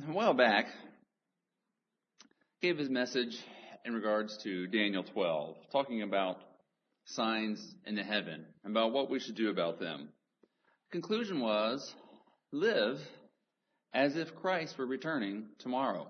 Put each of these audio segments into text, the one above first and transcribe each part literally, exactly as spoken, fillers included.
a while back, gave his message in regards to Daniel twelve, talking about signs in the heaven, about what we should do about them. The conclusion was, live as if Christ were returning tomorrow.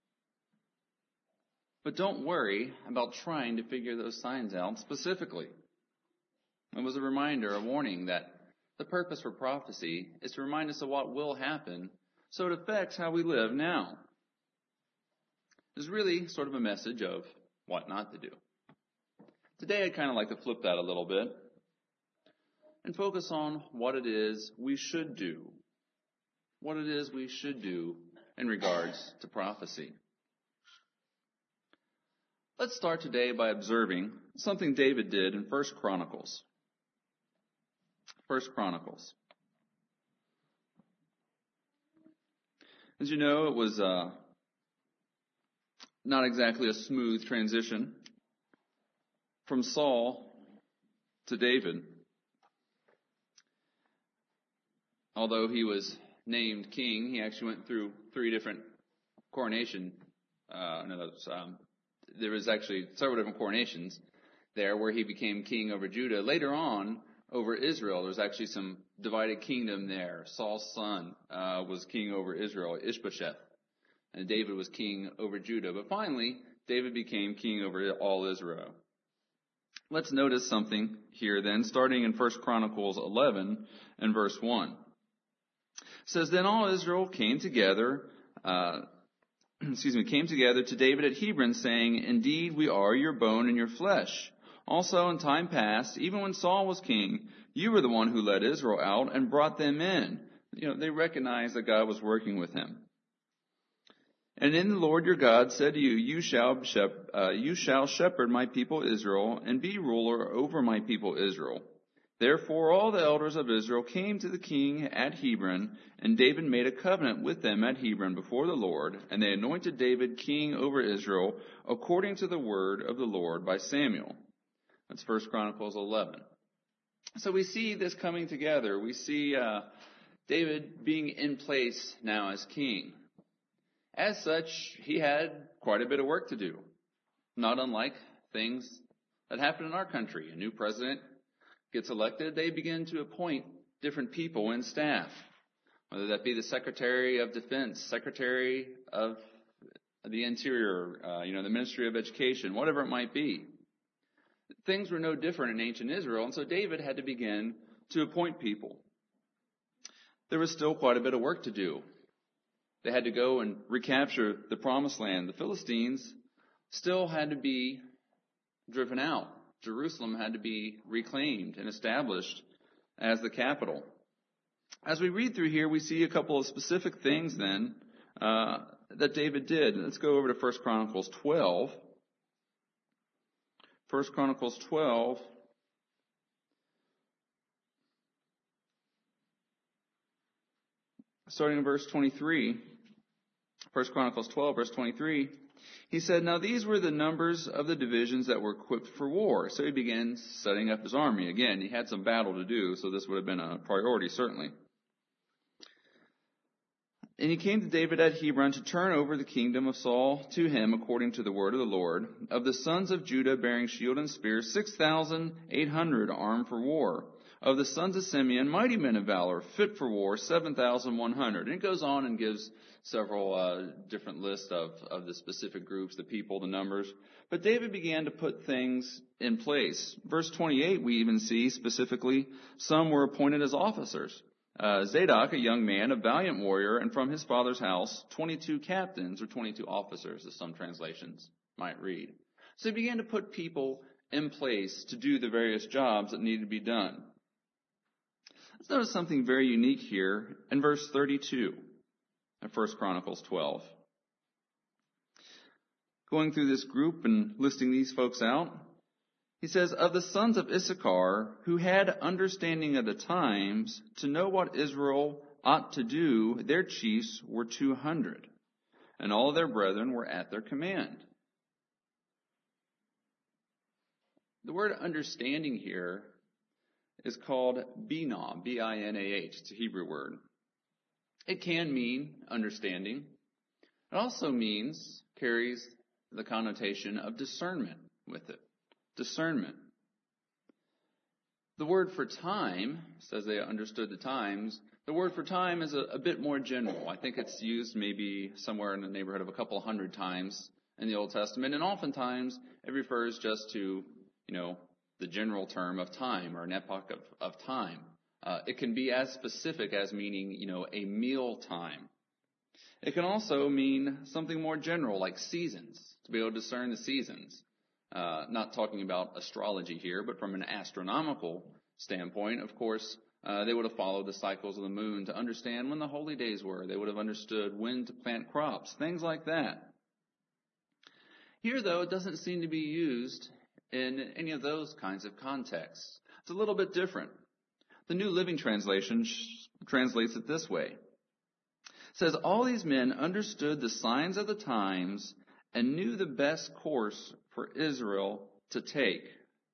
But don't worry about trying to figure those signs out specifically. It was a reminder, a warning that the purpose for prophecy is to remind us of what will happen, so it affects how we live now. It's really sort of a message of what not to do. Today I'd kind of like to flip that a little bit and focus on what it is we should do. What it is we should do in regards to prophecy. Let's start today by observing something David did in First Chronicles. First Chronicles. As you know, it was uh, not exactly a smooth transition from Saul to David. Although he was named king, he actually went through three different coronation. Uh, no, was, um, there was actually several different coronations there where he became king over Judah. Later on, over Israel, there was actually some divided kingdom there. Saul's son uh, was king over Israel, Ishbosheth, and David was king over Judah. But finally, David became king over all Israel. Let's notice something here then, starting in First Chronicles eleven and verse one. It says, Then all Israel came together, uh, excuse me, came together to David at Hebron, saying, Indeed, we are your bone and your flesh. Also, in time past, even when Saul was king, you were the one who led Israel out and brought them in. You know, they recognized that God was working with him. And in the Lord your God said to you, You shall, shep- uh, you shall shepherd my people Israel, and be ruler over my people Israel. Therefore all the elders of Israel came to the king at Hebron, and David made a covenant with them at Hebron before the Lord, and they anointed David king over Israel, according to the word of the Lord by Samuel. That's First Chronicles eleven. So we see this coming together. We see uh, David being in place now as king. As such, he had quite a bit of work to do. Not unlike things that happen in our country. A new president gets elected, they begin to appoint different people in staff. Whether that be the Secretary of Defense, Secretary of the Interior, uh, you know, the Ministry of Education, whatever it might be. Things were no different in ancient Israel, and so David had to begin to appoint people. There was still quite a bit of work to do. They had to go and recapture the Promised Land. The Philistines still had to be driven out. Jerusalem had to be reclaimed and established as the capital. As we read through here, we see a couple of specific things then uh, that David did. Let's go over to First Chronicles twelve. First Chronicles twelve. Starting in verse twenty-three. First Chronicles twelve, verse twenty-three. He said, Now these were the numbers of the divisions that were equipped for war. So he began setting up his army. Again, he had some battle to do, so this would have been a priority, certainly. And he came to David at Hebron to turn over the kingdom of Saul to him according to the word of the Lord. Of the sons of Judah bearing shield and spear, six thousand eight hundred armed for war. Of the sons of Simeon, mighty men of valor, fit for war, seven thousand one hundred. And it goes on and gives several uh, different lists of, of the specific groups, the people, the numbers. But David began to put things in place. Verse twenty-eight, we even see specifically some were appointed as officers. Uh, Zadok, a young man, a valiant warrior, and from his father's house, twenty-two captains or twenty-two officers, as some translations might read. So he began to put people in place to do the various jobs that needed to be done. Let's notice something very unique here in verse thirty-two of First Chronicles twelve. Going through this group and listing these folks out, he says, Of the sons of Issachar, who had understanding of the times, to know what Israel ought to do, their chiefs were two hundred, and all their brethren were at their command. The word understanding here is called binah, B I N A H. It's a Hebrew word. It can mean understanding. It also means, carries the connotation of discernment with it. Discernment. The word for time, says they understood the times, the word for time is a, a bit more general. I think it's used maybe somewhere in the neighborhood of a couple hundred times in the Old Testament, and oftentimes it refers just to, you know, the general term of time or an epoch of, of time. Uh, it can be as specific as meaning, you know, a meal time. It can also mean something more general like seasons, to be able to discern the seasons. Uh, not talking about astrology here, but from an astronomical standpoint, of course, uh, they would have followed the cycles of the moon to understand when the holy days were. They would have understood when to plant crops, things like that. Here, though, it doesn't seem to be used in any of those kinds of contexts. It's a little bit different. The New Living Translation sh- translates it this way. It says, all these men understood the signs of the times and knew the best course for Israel to take.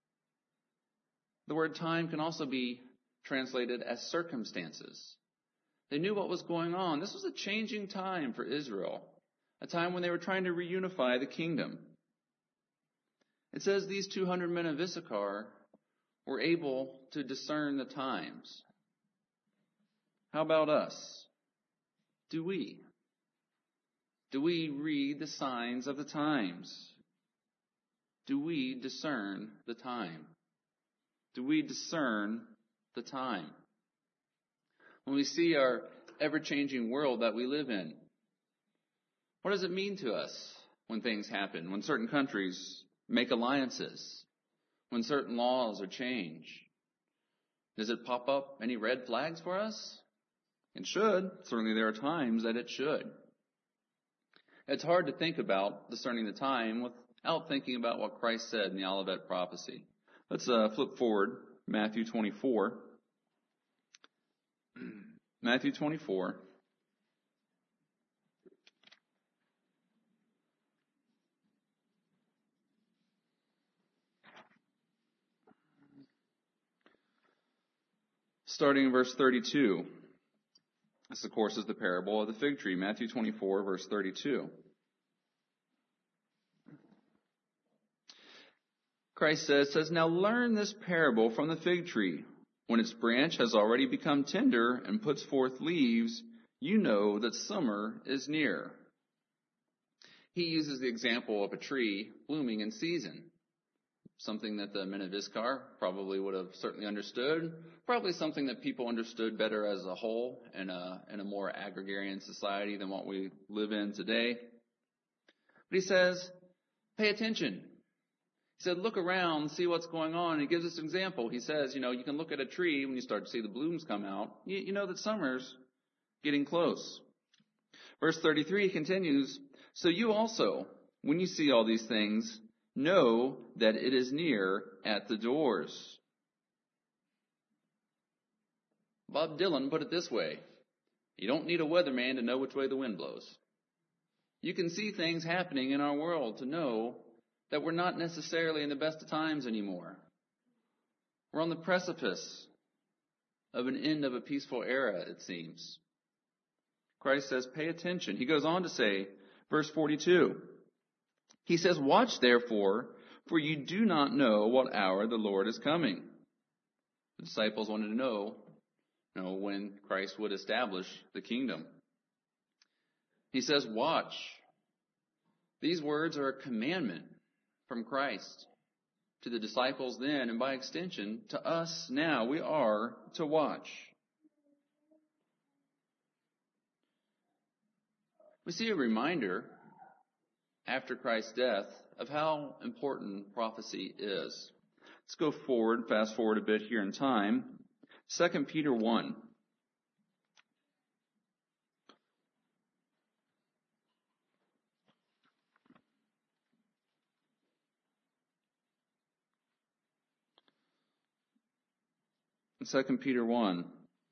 The word time can also be translated as circumstances. They knew what was going on. This was a changing time for Israel, a time when they were trying to reunify the kingdom. It says these two hundred men of Issachar were able to discern the times. How about us? Do we? Do we read the signs of the times? Do we discern the time? Do we discern the time? When we see our ever-changing world that we live in, what does it mean to us when things happen, when certain countries make alliances, when certain laws are changed? Does it pop up any red flags for us? It should. Certainly there are times that it should. It's hard to think about discerning the time without thinking about what Christ said in the Olivet prophecy. Let's uh, flip forward, Matthew twenty-four. Matthew twenty-four. Starting in verse thirty-two. This, of course, is the parable of the fig tree. Matthew twenty-four, verse thirty-two. Christ says, says, now learn this parable from the fig tree. When its branch has already become tender and puts forth leaves, you know that summer is near. He uses the example of a tree blooming in season. Something that the men of Issachar probably would have certainly understood. Probably something that people understood better as a whole in a, in a more agrarian society than what we live in today. But he says, pay attention. He said, look around, see what's going on. And he gives us an example. He says, you know, you can look at a tree when you start to see the blooms come out. You, you know that summer's getting close. Verse thirty-three continues, so you also, when you see all these things, know that it is near at the doors. Bob Dylan put it this way, you don't need a weatherman to know which way the wind blows. You can see things happening in our world to know that we're not necessarily in the best of times anymore. We're on the precipice of an end of a peaceful era, it seems. Christ says, pay attention. He goes on to say, verse forty-two, he says, watch therefore, for you do not know what hour the Lord is coming. The disciples wanted to know, you know, when Christ would establish the kingdom. He says, watch. These words are a commandment from Christ to the disciples then, and by extension to us now. We are to watch. We see a reminder after Christ's death of how important prophecy is. Let's go forward, fast forward a bit here in time. Second Peter one. In Second Peter one,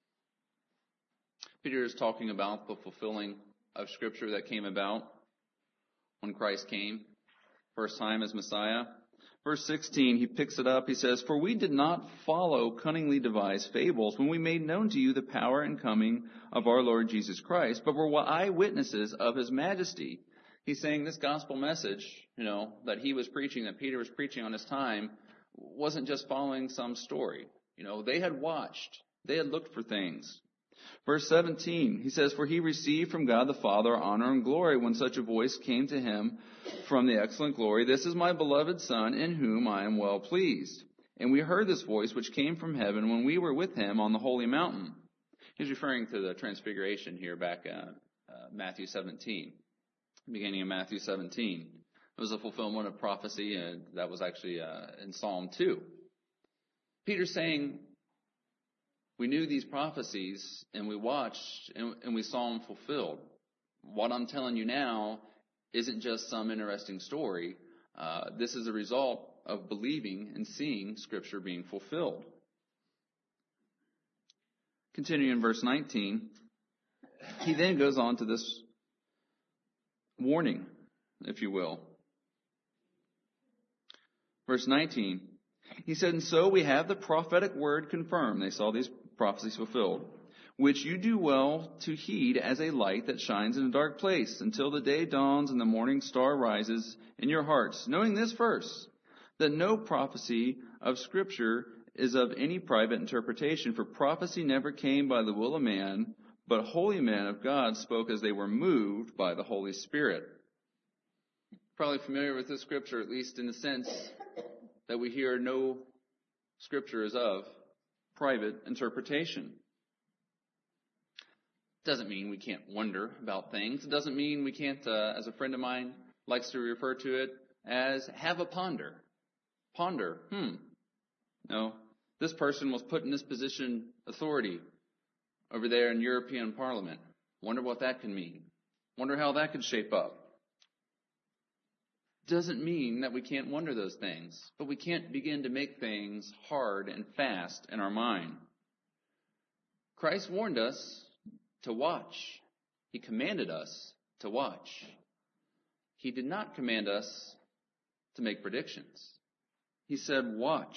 Peter is talking about the fulfilling of Scripture that came about when Christ came, first time as Messiah. Verse sixteen, he picks it up. He says, "For we did not follow cunningly devised fables when we made known to you the power and coming of our Lord Jesus Christ, but were eyewitnesses of his majesty." He's saying this gospel message, you know, that he was preaching, that Peter was preaching on his time, wasn't just following some story. You know, they had watched. They had looked for things. Verse seventeen, he says, "For he received from God the Father honor and glory when such a voice came to him from the excellent glory, 'This is my beloved Son, in whom I am well pleased.' And we heard this voice which came from heaven when we were with him on the holy mountain." He's referring to the transfiguration here back at uh, Matthew seventeen, beginning of Matthew seventeen. It was a fulfillment of prophecy, and that was actually uh, in Psalm two. Peter's saying, we knew these prophecies, and we watched, and, and we saw them fulfilled. What I'm telling you now isn't just some interesting story. Uh, this is a result of believing and seeing Scripture being fulfilled. Continuing in verse nineteen, he then goes on to this warning, if you will. Verse nineteen, he said, "And so we have the prophetic word confirmed." They saw these prophecies fulfilled, "which you do well to heed as a light that shines in a dark place until the day dawns and the morning star rises in your hearts. Knowing this first, that no prophecy of Scripture is of any private interpretation, for prophecy never came by the will of man, but holy men of God spoke as they were moved by the Holy Spirit." Probably familiar with this scripture, at least in the sense that we hear no Scripture is of private interpretation. Doesn't mean we can't wonder about things. It doesn't mean we can't, uh, as a friend of mine likes to refer to it, as have a ponder. Ponder, hmm. No, this person was put in this position, authority, over there in European Parliament. Wonder what that can mean. Wonder how that could shape up. Doesn't mean that we can't wonder those things, but we can't begin to make things hard and fast in our mind. Christ warned us to watch. He commanded us to watch. He did not command us to make predictions. He said, watch.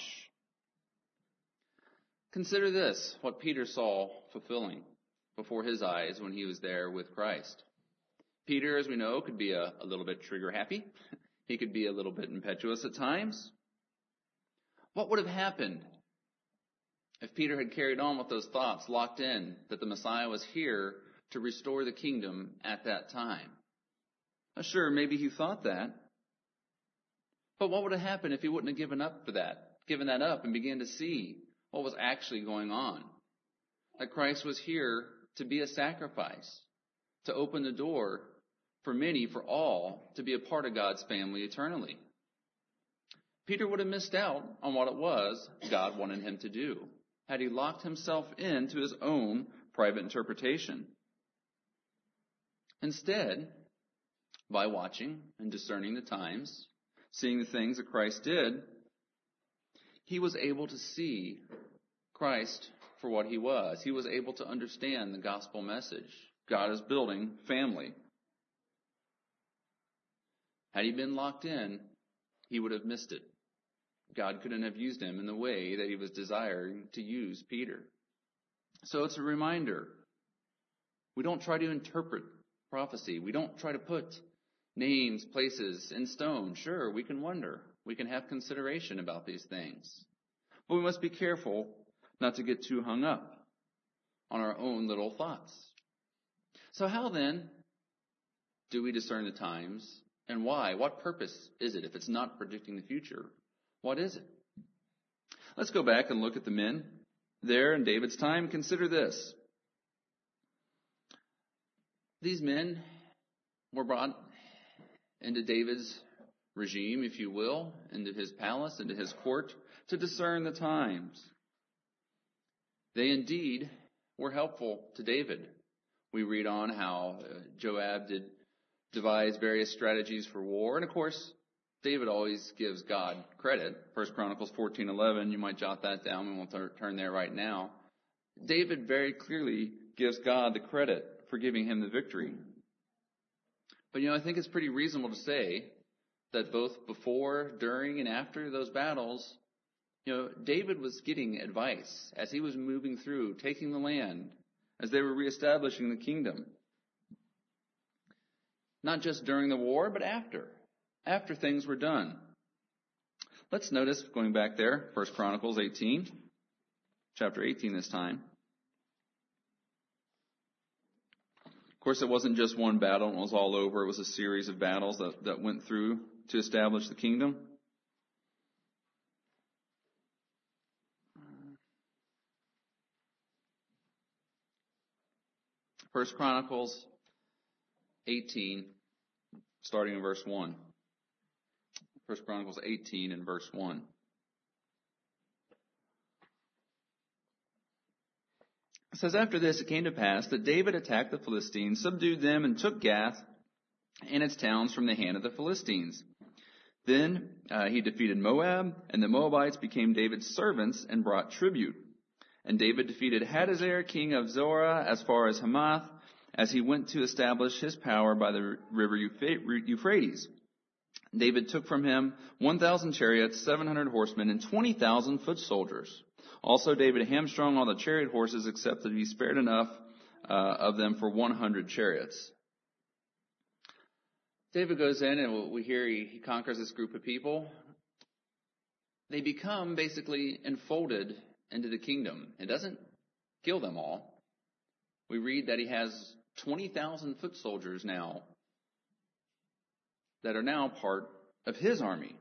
Consider this, what Peter saw fulfilling before his eyes when he was there with Christ. Peter, as we know, could be a, a little bit trigger happy. He could be a little bit impetuous at times. What would have happened if Peter had carried on with those thoughts, locked in that the Messiah was here to restore the kingdom at that time? Now, sure, maybe he thought that. But what would have happened if he wouldn't have given up for that, given that up and began to see what was actually going on? That Christ was here to be a sacrifice, to open the door for many, for all, to be a part of God's family eternally. Peter would have missed out on what it was God wanted him to do had he locked himself into his own private interpretation. Instead, by watching and discerning the times, seeing the things that Christ did, he was able to see Christ for what he was. He was able to understand the gospel message. God is building family. Had he been locked in, he would have missed it. God couldn't have used him in the way that he was desiring to use Peter. So it's a reminder. We don't try to interpret prophecy. We don't try to put names, places in stone. Sure, we can wonder. We can have consideration about these things. But we must be careful not to get too hung up on our own little thoughts. So how then do we discern the times? And why? What purpose is it if it's not predicting the future? What is it? Let's go back and look at the men there in David's time. Consider this. These men were brought into David's regime, if you will, into his palace, into his court, to discern the times. They indeed were helpful to David. We read on how uh, Joab did devise various strategies for war. And of course, David always gives God credit. First Chronicles fourteen eleven, you might jot that down. We won't t- turn there right now. David very clearly gives God the credit for giving him the victory. But, you know, I think it's pretty reasonable to say that both before, during, and after those battles, you know, David was getting advice as he was moving through, taking the land, as they were reestablishing the kingdom. Not just during the war, but after, after things were done. Let's notice, going back there, First Chronicles eighteen, chapter eighteen this time. Of course, it wasn't just one battle, it was all over. It was a series of battles that, that went through to establish the kingdom. First Chronicles eighteen, starting in verse one. First Chronicles eighteen and verse one. It says, after this it came to pass that David attacked the Philistines, subdued them, and took Gath and its towns from the hand of the Philistines. Then uh, he defeated Moab, and the Moabites became David's servants and brought tribute. And David defeated Hadazer, king of Zorah, as far as Hamath, as he went to establish his power by the river Euphrates. David took from him one thousand chariots, seven hundred horsemen, and twenty thousand foot soldiers. Also David hamstrung all the chariot horses, except that he spared enough uh, of them for one hundred chariots. David goes in, and we hear he, he conquers this group of people. They become basically enfolded into the kingdom. It doesn't kill them all. We read that he has twenty thousand foot soldiers now that are now part of his army.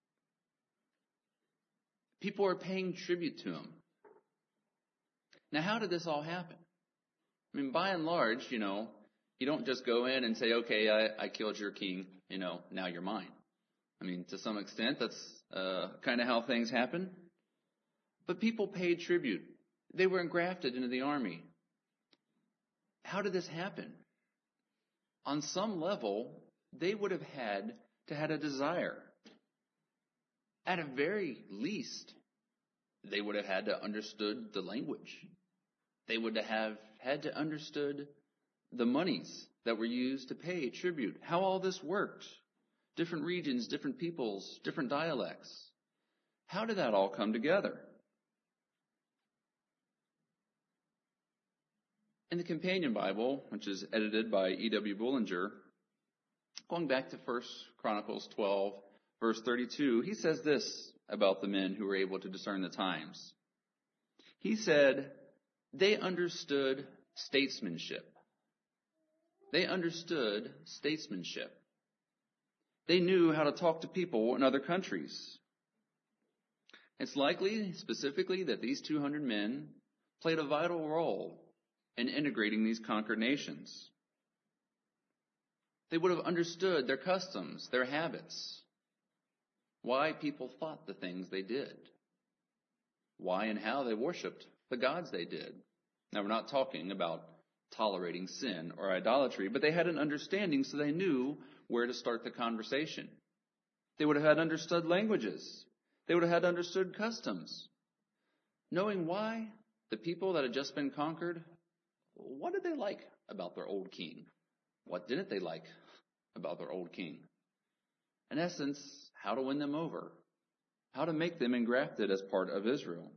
People are paying tribute to him. Now, how did this all happen? I mean, by and large, you know, you don't just go in and say, okay, I, I killed your king, you know, now you're mine. I mean, to some extent, that's uh, kind of how things happen. But people paid tribute. They were engrafted into the army. How did this happen? On some level, they would have had to had a desire. At a very least, they would have had to understood the language. They would have had to understood the monies that were used to pay tribute, how all this worked. Different regions, different peoples, different dialects. How did that all come together? In the Companion Bible, which is edited by E W Bullinger, going back to First Chronicles twelve, verse thirty-two, he says this about the men who were able to discern the times. He said, they understood statesmanship. They understood statesmanship. They knew how to talk to people in other countries. It's likely, specifically, that these two hundred men played a vital role in integrating these conquered nations. They would have understood their customs, their habits, why people thought the things they did, why and how they worshipped the gods they did. Now, we're not talking about tolerating sin or idolatry, but they had an understanding, so they knew where to start the conversation. They would have had understood languages. They would have had understood customs. Knowing why the people that had just been conquered, what did they like about their old king? What didn't they like about their old king? In essence, how to win them over. How to make them engrafted as part of Israel.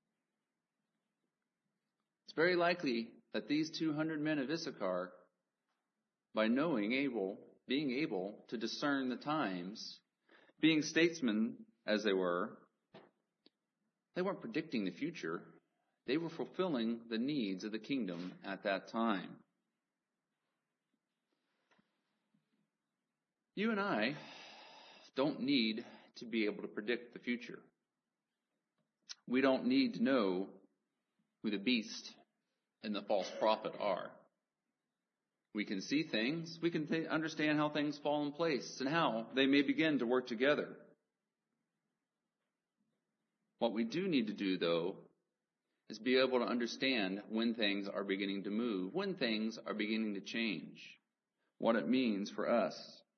It's very likely that these two hundred men of Issachar, by knowing able, being able to discern the times, being statesmen as they were, they weren't predicting the future. They were fulfilling the needs of the kingdom at that time. You and I don't need to be able to predict the future. We don't need to know who the beast and the false prophet are. We can see things. We can th- understand how things fall in place and how they may begin to work together. What we do need to do, though, is be able to understand when things are beginning to move, when things are beginning to change, what it means for us.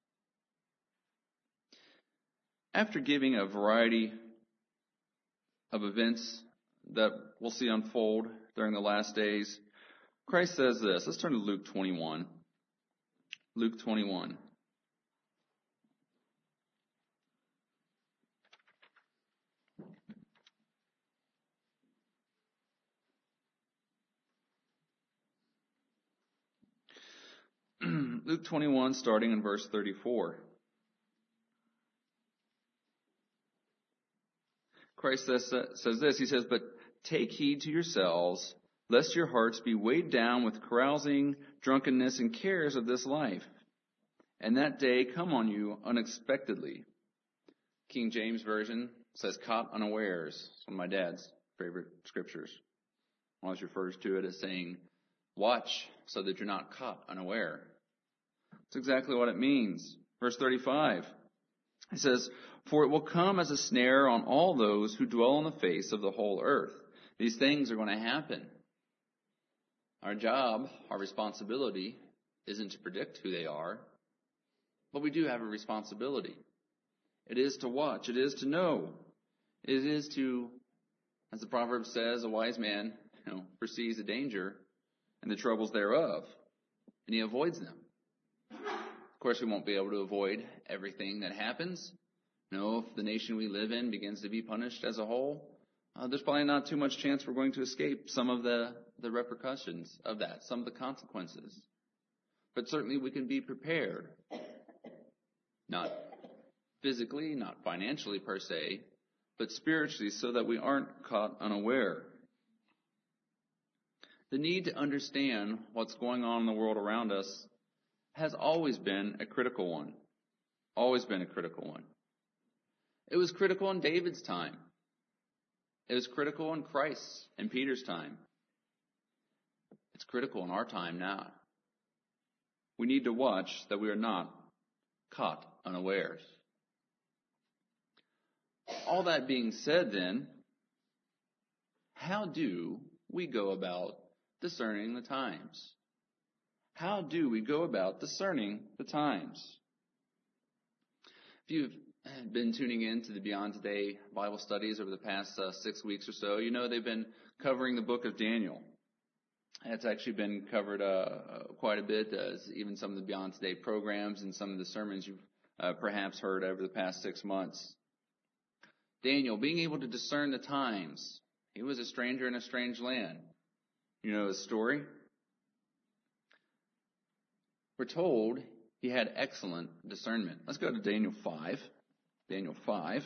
After giving a variety of events that we'll see unfold during the last days, Christ says this. Let's turn to Luke twenty-one. Luke twenty-one. Luke twenty-one, starting in verse thirty-four. Christ says, says this, he says, "But take heed to yourselves, lest your hearts be weighed down with carousing, drunkenness, and cares of this life, and that day come on you unexpectedly." King James Version says, "caught unawares." It's one of my dad's favorite scriptures. Always refers to it as saying, watch so that you're not caught unaware. That's exactly what it means. Verse thirty-five, it says, "For it will come as a snare on all those who dwell on the face of the whole earth." These things are going to happen. Our job, our responsibility, isn't to predict who they are, but we do have a responsibility. It is to watch. It is to know. It is to, as the proverb says, a wise man, you know, foresees the danger and the troubles thereof, and he avoids them. Of course, we won't be able to avoid everything that happens. No, if the nation we live in begins to be punished as a whole, uh, there's probably not too much chance we're going to escape some of the, the repercussions of that, some of the consequences. But certainly we can be prepared. Not physically, not financially per se, but spiritually, so that we aren't caught unaware. The need to understand what's going on in the world around us has always been a critical one. Always been a critical one. It was critical in David's time. It was critical in Christ's and Peter's time. It's critical in our time now. We need to watch that we are not caught unawares. All that being said then, how do we go about discerning the times? How do we go about discerning the times? If you've been tuning in to the Beyond Today Bible studies over the past uh, six weeks or so, you know they've been covering the book of Daniel. It's actually been covered uh, quite a bit, as even some of the Beyond Today programs and some of the sermons you've uh, perhaps heard over the past six months. Daniel, being able to discern the times. He was a stranger in a strange land. You know his story? We're told he had excellent discernment. Let's go to Daniel five. Daniel five.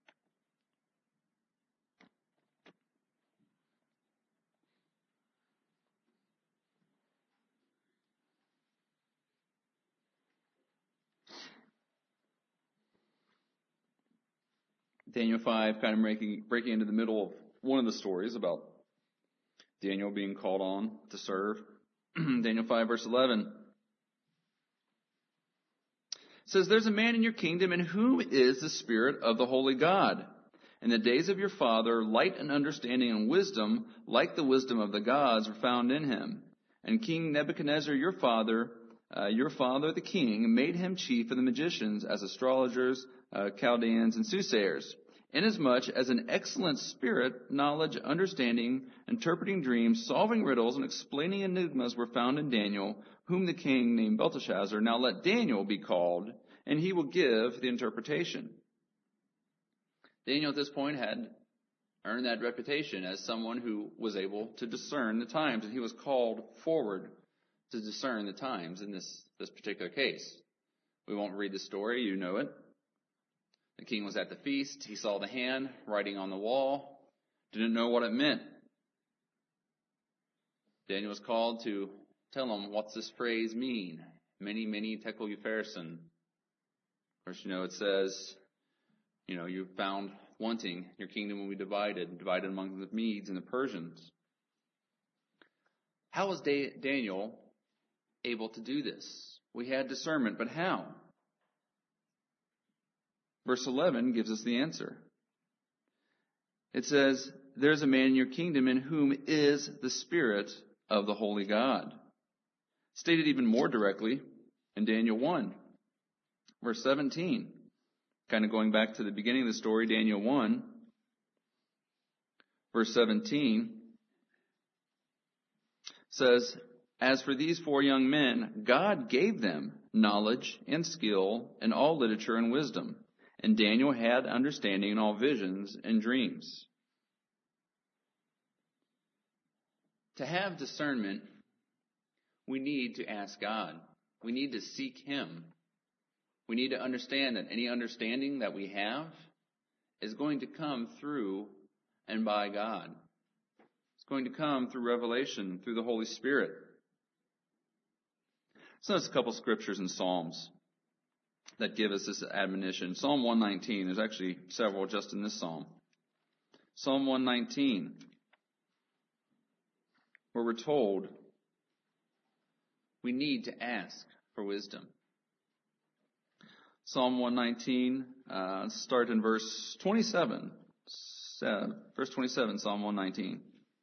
Daniel five, kind of breaking, breaking into the middle of one of the stories about Daniel being called on to serve. Daniel five, verse eleven. It says, "There's a man in your kingdom in whom is the Spirit of the Holy God. In the days of your father, light and understanding and wisdom, like the wisdom of the gods, were found in him. And King Nebuchadnezzar, your father, uh, your father the king, made him chief of the magicians, as astrologers, uh, Chaldeans, and soothsayers. Inasmuch as an excellent spirit, knowledge, understanding, interpreting dreams, solving riddles, and explaining enigmas were found in Daniel, whom the king named Belteshazzar. Now let Daniel be called, and he will give the interpretation." Daniel at this point had earned that reputation as someone who was able to discern the times, and he was called forward to discern the times in this, this particular case. We won't read the story, you know it. The king was at the feast. He saw the hand writing on the wall. Didn't know what it meant. Daniel was called to tell him, what's this phrase mean? Many, many tekel upharsin. Of course, you know, it says, you know, you found wanting, your kingdom will be divided, divided among the Medes and the Persians. How was da- Daniel able to do this? We had discernment, but how? Verse eleven gives us the answer. It says, "There's a man in your kingdom in whom is the Spirit of the Holy God." Stated even more directly in Daniel one, verse seventeen. Kind of going back to the beginning of the story, Daniel one, verse seventeen says, "As for these four young men, God gave them knowledge and skill in all literature and wisdom. And Daniel had understanding in all visions and dreams." To have discernment, we need to ask God. We need to seek him. We need to understand that any understanding that we have is going to come through and by God. It's going to come through revelation, through the Holy Spirit. So there's a couple scriptures in Psalms that give us this admonition. Psalm one nineteen, there's actually several just in this psalm. Psalm one nineteen, where we're told we need to ask for wisdom. Psalm one nineteen, uh, let's start in verse twenty-seven. Uh, verse twenty-seven, Psalm one nineteen.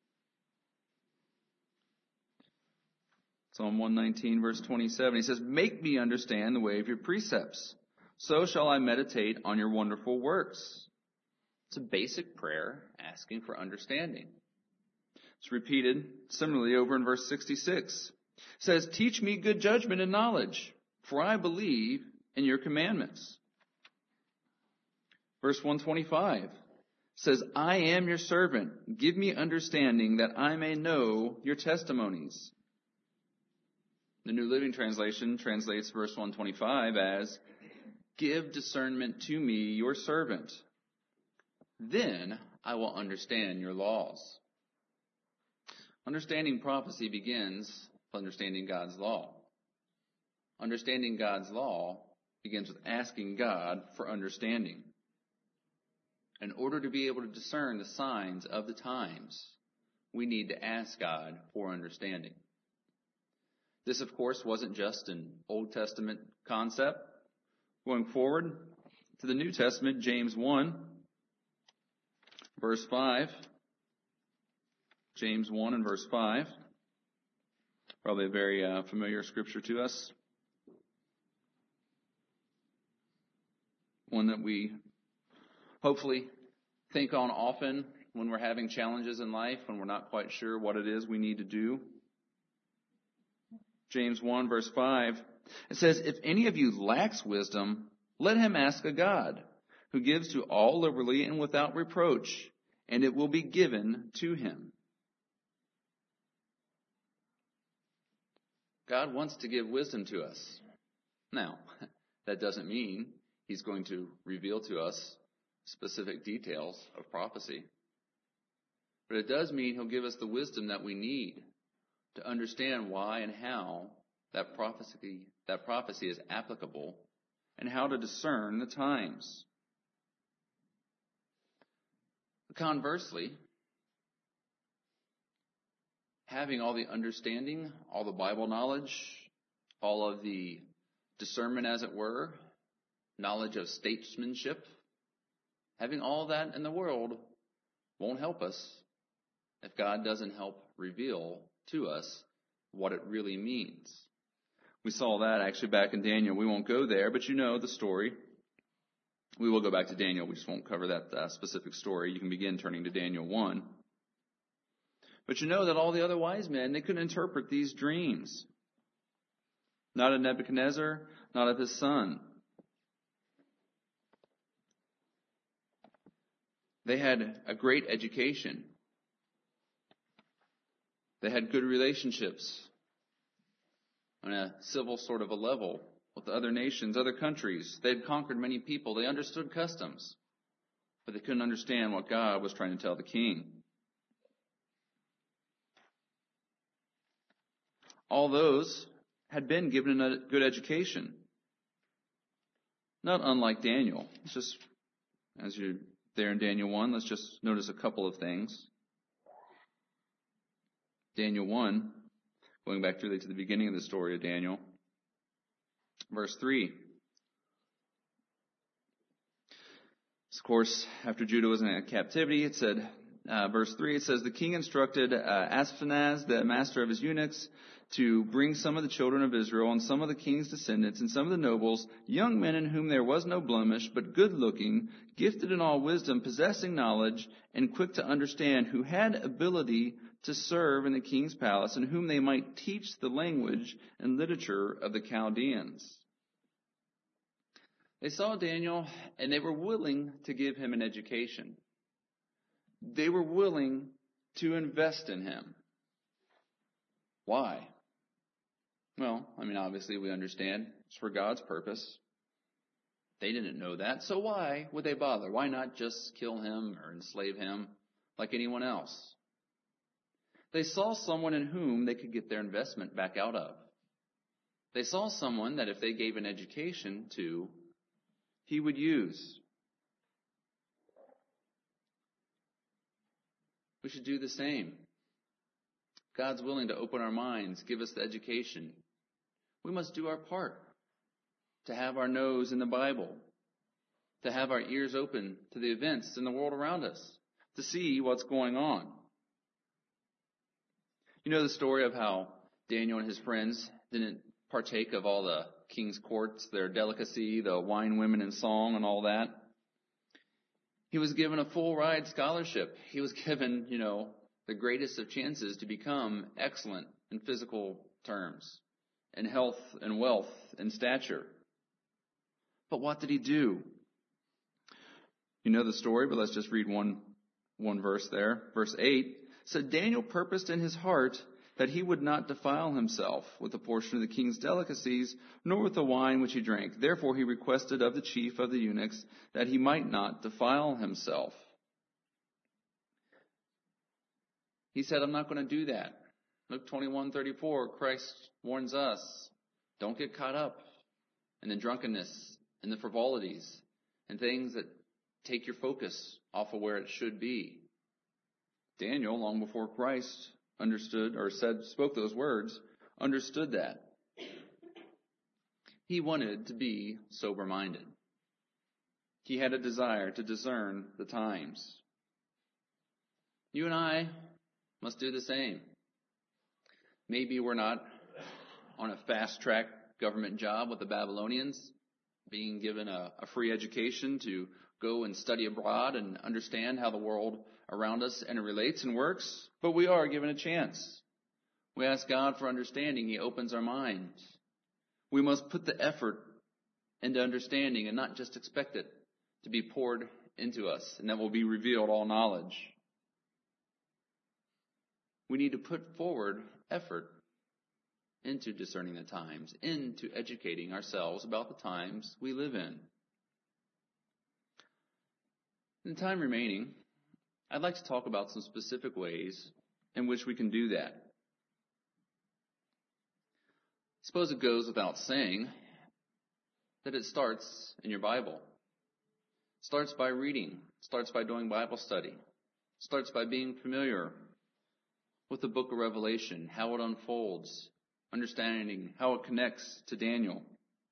Psalm one nineteen, verse twenty-seven, he says, "Make me understand the way of your precepts, so shall I meditate on your wonderful works." It's a basic prayer asking for understanding. It's repeated similarly over in verse sixty-six. It says, "Teach me good judgment and knowledge, for I believe in your commandments." Verse one twenty-five says, "I am your servant. Give me understanding that I may know your testimonies." The New Living Translation translates verse one twenty-five as, "Give discernment to me, your servant. Then I will understand your laws." Understanding prophecy begins with understanding God's law. Understanding God's law begins with asking God for understanding. In order to be able to discern the signs of the times, we need to ask God for understanding. This, of course, wasn't just an Old Testament concept. Going forward to the New Testament, James one, verse five. James one and verse five. Probably a very uh, familiar scripture to us. One that we hopefully think on often when we're having challenges in life, when we're not quite sure what it is we need to do. James one, verse five, it says, "If any of you lacks wisdom, let him ask of God, who gives to all liberally and without reproach, and it will be given to him." God wants to give wisdom to us. Now, that doesn't mean he's going to reveal to us specific details of prophecy. But it does mean he'll give us the wisdom that we need to understand why and how that prophecy, that prophecy is applicable and how to discern the times. Conversely, having all the understanding, all the Bible knowledge, all of the discernment, as it were, knowledge of statesmanship, having all that in the world won't help us if God doesn't help reveal to us what it really means. We saw that actually back in Daniel. We won't go there, but you know the story. We will go back to Daniel. We just won't cover that uh, specific story. You can begin turning to Daniel one. But you know that all the other wise men, they couldn't interpret these dreams. Not of Nebuchadnezzar, not of his son. They had a great education. They had good relationships on a civil sort of a level with other nations, other countries. They had conquered many people. They understood customs, but they couldn't understand what God was trying to tell the king. All those had been given a good education. Not unlike Daniel. It's just, as you're there in Daniel one, let's just notice a couple of things. Daniel one, going back really to the beginning of the story of Daniel, verse three. Of course, after Judah was in captivity, it said, uh, verse three, it says, "The king instructed uh, Ashpenaz, the master of his eunuchs, to bring some of the children of Israel and some of the king's descendants and some of the nobles, young men in whom there was no blemish, but good-looking, gifted in all wisdom, possessing knowledge, and quick to understand, who had ability to serve in the king's palace, and whom they might teach the language and literature of the Chaldeans." They saw Daniel, and they were willing to give him an education. They were willing to invest in him. Why? Well, I mean, obviously we understand it's for God's purpose. They didn't know that, so why would they bother? Why not just kill him or enslave him like anyone else? They saw someone in whom they could get their investment back out of. They saw someone that if they gave an education to, he would use. We should do the same. God's willing to open our minds, give us the education. We must do our part to have our nose in the Bible, to have our ears open to the events in the world around us, to see what's going on. You know the story of how Daniel and his friends didn't partake of all the king's courts, their delicacy, the wine, women, and song, and all that. He was given a full ride scholarship. He was given, you know, the greatest of chances to become excellent in physical terms, in health and wealth and stature. But what did he do? You know the story, but let's just read one, one verse there. Verse eight. So Daniel purposed in his heart that he would not defile himself with a portion of the king's delicacies, nor with the wine which he drank. Therefore he requested of the chief of the eunuchs that he might not defile himself. He said, I'm not going to do that. Luke twenty-one thirty-four, Christ warns us, don't get caught up in the drunkenness and the frivolities and things that take your focus off of where it should be. Daniel, long before Christ understood or said, spoke those words, understood that. He wanted to be sober-minded. He had a desire to discern the times. You and I must do the same. Maybe we're not on a fast-track government job with the Babylonians, being given a, a free education to go and study abroad and understand how the world around us interrelates and works, but we are given a chance. We ask God for understanding. He opens our minds. We must put the effort into understanding and not just expect it to be poured into us and that will be revealed all knowledge. We need to put forward effort into discerning the times, into educating ourselves about the times we live in. In the time remaining, I'd like to talk about some specific ways in which we can do that. Suppose it goes without saying that it starts in your Bible. It starts by reading. It starts by doing Bible study. It starts by being familiar with the book of Revelation, how it unfolds, understanding how it connects to Daniel.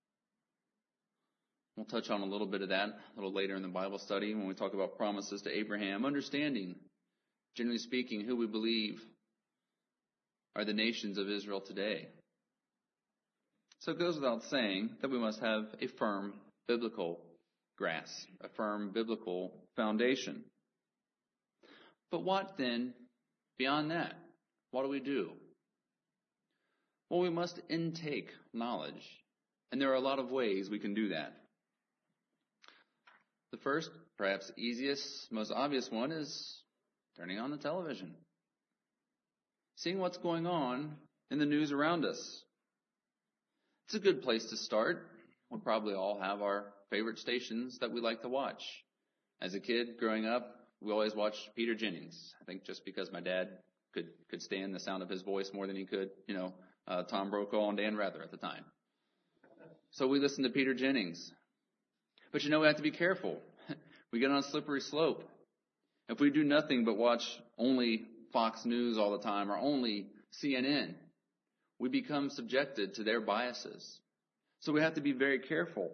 We'll touch on a little bit of that a little later in the Bible study when we talk about promises to Abraham. Understanding, generally speaking, who we believe are the nations of Israel today. So it goes without saying that we must have a firm biblical grasp, a firm biblical foundation. But what then beyond that? What do we do? Well, we must intake knowledge, and there are a lot of ways we can do that. The first, perhaps easiest, most obvious one is turning on the television. Seeing what's going on in the news around us. It's a good place to start. We probably all have our favorite stations that we like to watch. As a kid growing up, we always watched Peter Jennings. I think just because my dad could could stand the sound of his voice more than he could, you know, uh, Tom Brokaw and Dan Rather at the time. So we listened to Peter Jennings. But you know, we have to be careful. We get on a slippery slope. If we do nothing but watch only Fox News all the time or only C N N, we become subjected to their biases. So we have to be very careful.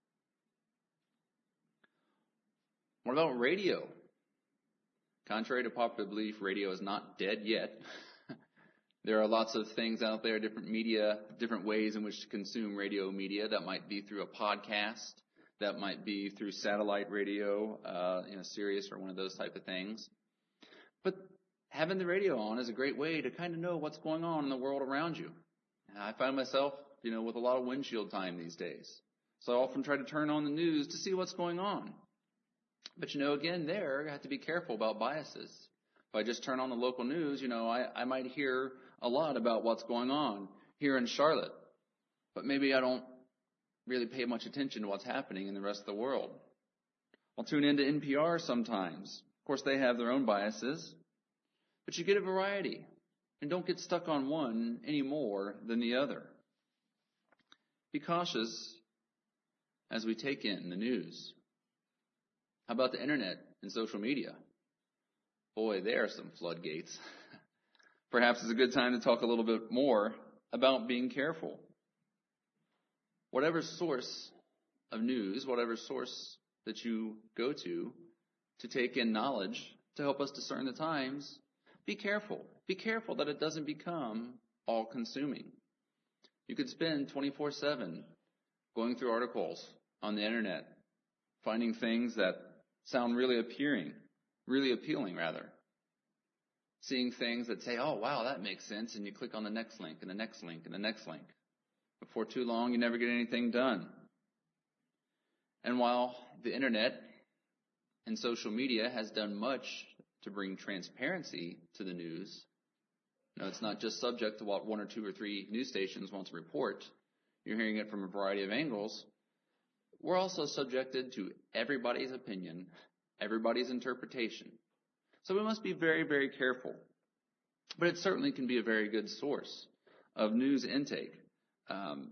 What about radio? Contrary to popular belief, radio is not dead yet. There are lots of things out there, different media, different ways in which to consume radio media. That might be through a podcast. That might be through satellite radio, uh, you know, Sirius or one of those type of things. But having the radio on is a great way to kind of know what's going on in the world around you. And I find myself, you know, with a lot of windshield time these days. So I often try to turn on the news to see what's going on. But, you know, again, there, I have to be careful about biases. If I just turn on the local news, you know, I, I might hear a lot about what's going on here in Charlotte but maybe I don't really pay much attention to what's happening in the rest of the world. I'll tune into N P R sometimes. Of course, they have their own biases, but you get a variety and don't get stuck on one any more than the other. Be cautious as we take in the news. How about the internet and social media? Boy, there are some floodgates. Perhaps it's a good time to talk a little bit more about being careful. Whatever source of news, whatever source that you go to to take in knowledge to help us discern the times, be careful. Be careful that it doesn't become all-consuming. You could spend twenty-four seven going through articles on the internet, finding things that sound really appealing, really appealing rather. Seeing things that say, oh, wow, that makes sense, and you click on the next link and the next link and the next link. Before too long, you never get anything done. And while the internet and social media has done much to bring transparency to the news, you know, it's not just subject to what one or two or three news stations want to report. You're hearing it from a variety of angles. We're also subjected to everybody's opinion, everybody's interpretation. So we must be very, very careful. But it certainly can be a very good source of news intake. Um,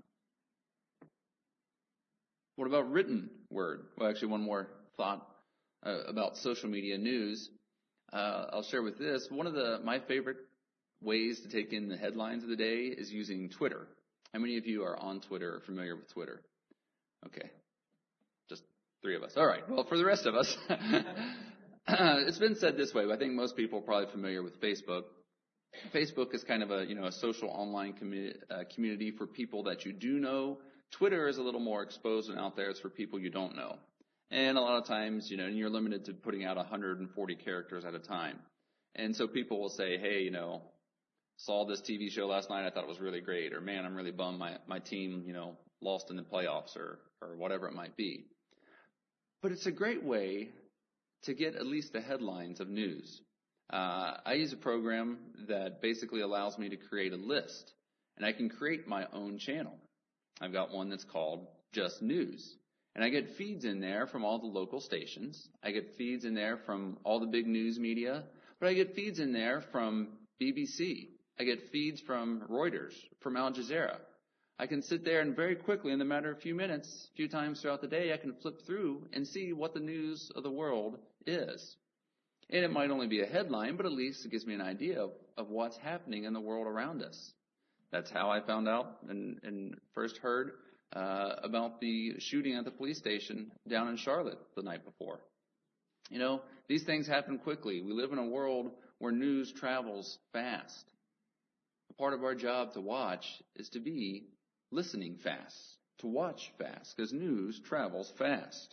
what about written word? Well, actually, one more thought uh, about social media news. Uh, I'll share with this. One of the my favorite ways to take in the headlines of the day is using Twitter. How many of you are on Twitter or familiar with Twitter? Okay. Just three of us. All right. Well, for the rest of us, it's been said this way, but I think most people are probably familiar with Facebook. Facebook is kind of a, you know, a social online commu- uh, community for people that you do know. Twitter is a little more exposed and out there. It's for people you don't know. And a lot of times, you know, you're limited to putting out one hundred forty characters at a time. And so people will say, hey, you know, saw this T V show last night. I thought it was really great. Or, man, I'm really bummed my, my team, you know, lost in the playoffs or, or whatever it might be. But it's a great way to get at least the headlines of news. Uh, I use a program that basically allows me to create a list, and I can create my own channel. I've got one that's called Just News, and I get feeds in there from all the local stations. I get feeds in there from all the big news media, but I get feeds in there from B B C. I get feeds from Reuters, from Al Jazeera. I can sit there and very quickly, in the matter of a few minutes, a few times throughout the day, I can flip through and see what the news of the world is. And it might only be a headline, but at least it gives me an idea of, of what's happening in the world around us. That's how I found out and, and first heard uh, about the shooting at the police station down in Charlotte the night before. You know, these things happen quickly. We live in a world where news travels fast. A part of our job to watch is to be listening fast, to watch fast, because news travels fast.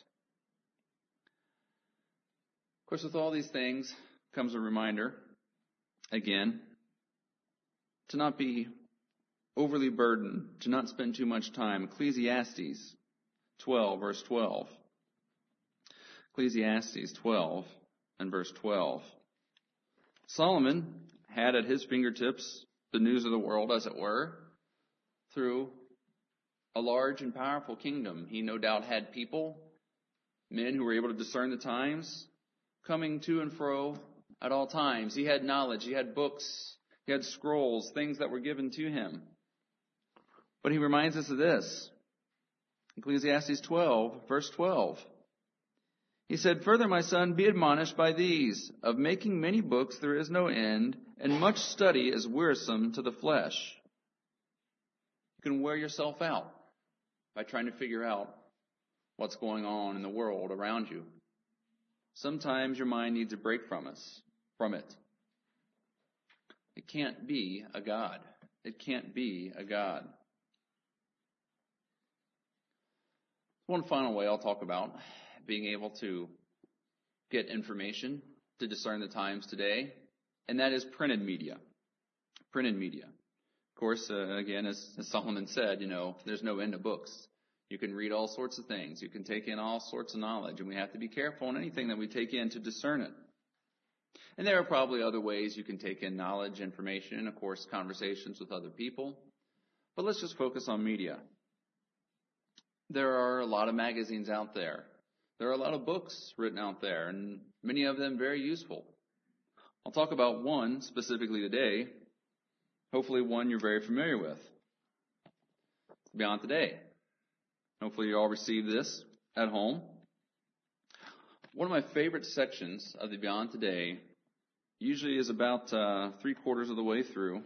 Of course, with all these things comes a reminder, again, to not be overly burdened, to not spend too much time. Ecclesiastes twelve, verse twelve. Ecclesiastes twelve and verse twelve. Solomon had at his fingertips the news of the world, as it were, through a large and powerful kingdom. He no doubt had people, men who were able to discern the times, coming to and fro at all times. He had knowledge, he had books, he had scrolls, things that were given to him. But he reminds us of this. Ecclesiastes twelve, verse twelve. He said, "Further, my son, be admonished by these. Of making many books there is no end, and much study is wearisome to the flesh." You can wear yourself out by trying to figure out what's going on in the world around you. Sometimes your mind needs a break from us, from it. It can't be a God. It can't be a God. One final way I'll talk about being able to get information to discern the times today, and that is printed media. Printed media. Of course, uh, again, as, as Solomon said, you know, there's no end to books. You can read all sorts of things. You can take in all sorts of knowledge, and we have to be careful in anything that we take in to discern it. And there are probably other ways you can take in knowledge, information, and, of course, conversations with other people. But let's just focus on media. There are a lot of magazines out there. There are a lot of books written out there, and many of them very useful. I'll talk about one specifically today, hopefully one you're very familiar with. Beyond Today. Hopefully you all received this at home. One of my favorite sections of the Beyond Today usually is about uh, three quarters of the way through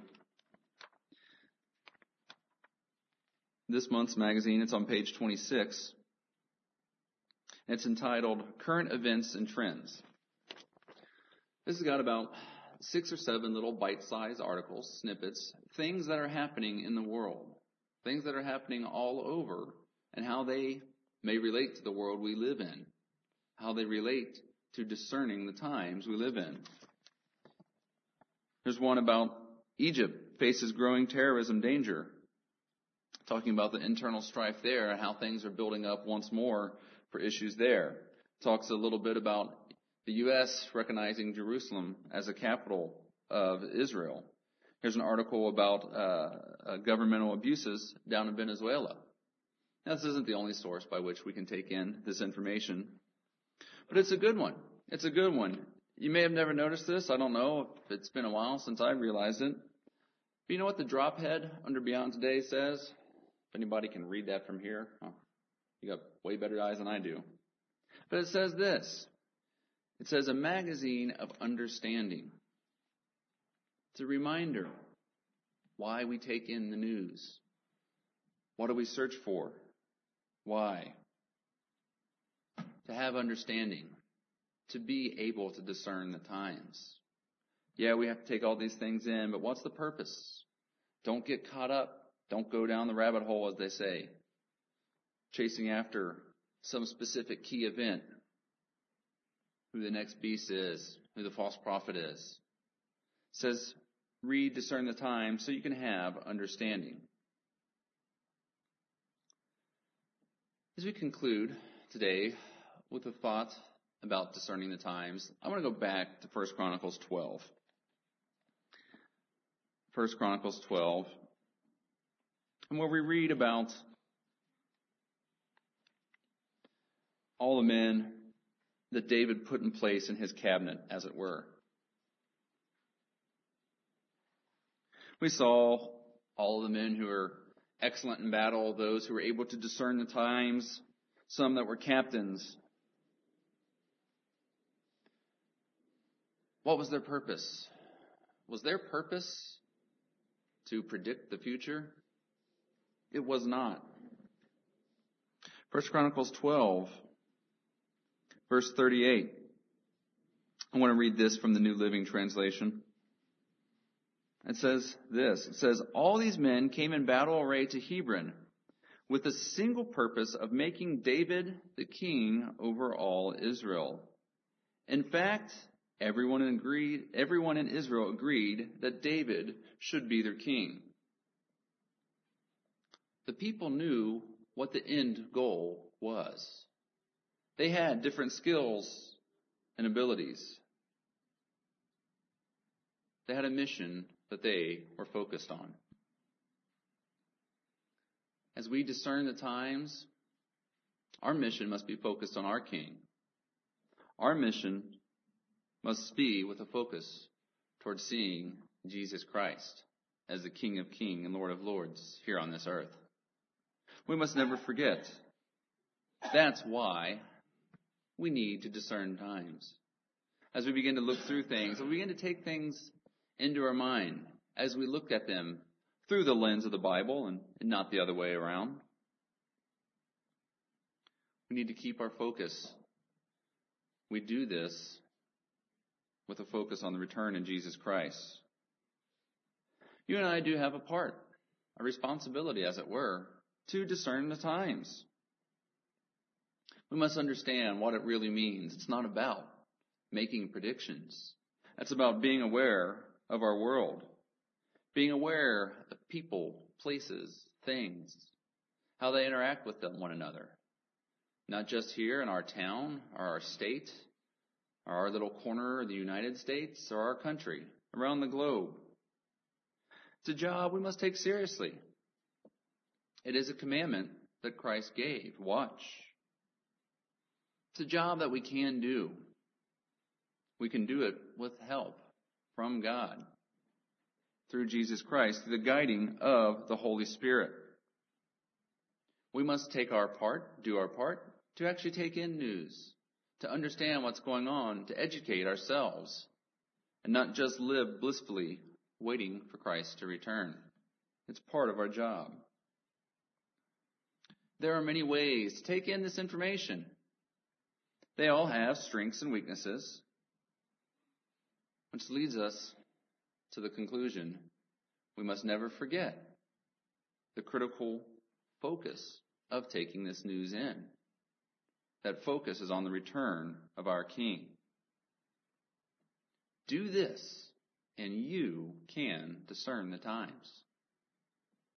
this month's magazine. It's on page twenty-six. It's entitled Current Events and Trends. This has got about six or seven little bite-sized articles, snippets, things that are happening in the world, things that are happening all over, and how they may relate to the world we live in, how they relate to discerning the times we live in. There's one about Egypt faces growing terrorism danger, talking about the internal strife there and how things are building up once more for issues there. Talks a little bit about the U S recognizing Jerusalem as a capital of Israel. Here's an article about uh, uh, governmental abuses down in Venezuela. Now, this isn't the only source by which we can take in this information, but it's a good one. It's a good one. You may have never noticed this. I don't know if it's been a while since I realized it. But you know what the drop head under Beyond Today says? If anybody can read that from here. Oh, you got way better eyes than I do. But it says this. It says a magazine of understanding. It's a reminder why we take in the news. What do we search for? Why? To have understanding. To be able to discern the times. Yeah, we have to take all these things in, but what's the purpose? Don't get caught up. Don't go down the rabbit hole, as they say, chasing after some specific key event, who the next beast is, who the false prophet is. It says, read, discern the times, so you can have understanding. As we conclude today with a thought about discerning the times, I want to go back to First Chronicles twelve. First Chronicles twelve, and where we read about all the men that David put in place in his cabinet, as it were. We saw all of the men who were excellent in battle, those who were able to discern the times, some that were captains. What was their purpose? Was their purpose to predict the future? It was not. First Chronicles twelve, verse thirty-eight. I want to read this from the New Living Translation. It says this. It says, all these men came in battle array to Hebron with the single purpose of making David the king over all Israel. In fact, everyone agreed, everyone in Israel agreed that David should be their king. The people knew what the end goal was. They had different skills and abilities. They had a mission that they were focused on. As we discern the times, our mission must be focused on our King. Our mission must be with a focus towards seeing Jesus Christ as the King of Kings and Lord of Lords here on this earth. We must never forget. That's why we need to discern times. As we begin to look through things, as we begin to take things into our mind, as we look at them through the lens of the Bible and, and not the other way around, we need to keep our focus. We do this with a focus on the return in Jesus Christ. You and I do have a part, a responsibility, as it were, to discern the times. We must understand what it really means. It's not about making predictions. It's about being aware of our world, being aware of people, places, things, how they interact with one another. Not just here in our town or our state or our little corner of the United States or our country, around the globe. It's a job we must take seriously. It is a commandment that Christ gave. Watch. It's a job that we can do. We can do it with help from God through Jesus Christ, through the guiding of the Holy Spirit. We must take our part, do our part, to actually take in news, to understand what's going on, to educate ourselves, and not just live blissfully waiting for Christ to return. It's part of our job. There are many ways to take in this information. They all have strengths and weaknesses, which leads us to the conclusion we must never forget the critical focus of taking this news in. That focus is on the return of our King. Do this, and you can discern the times.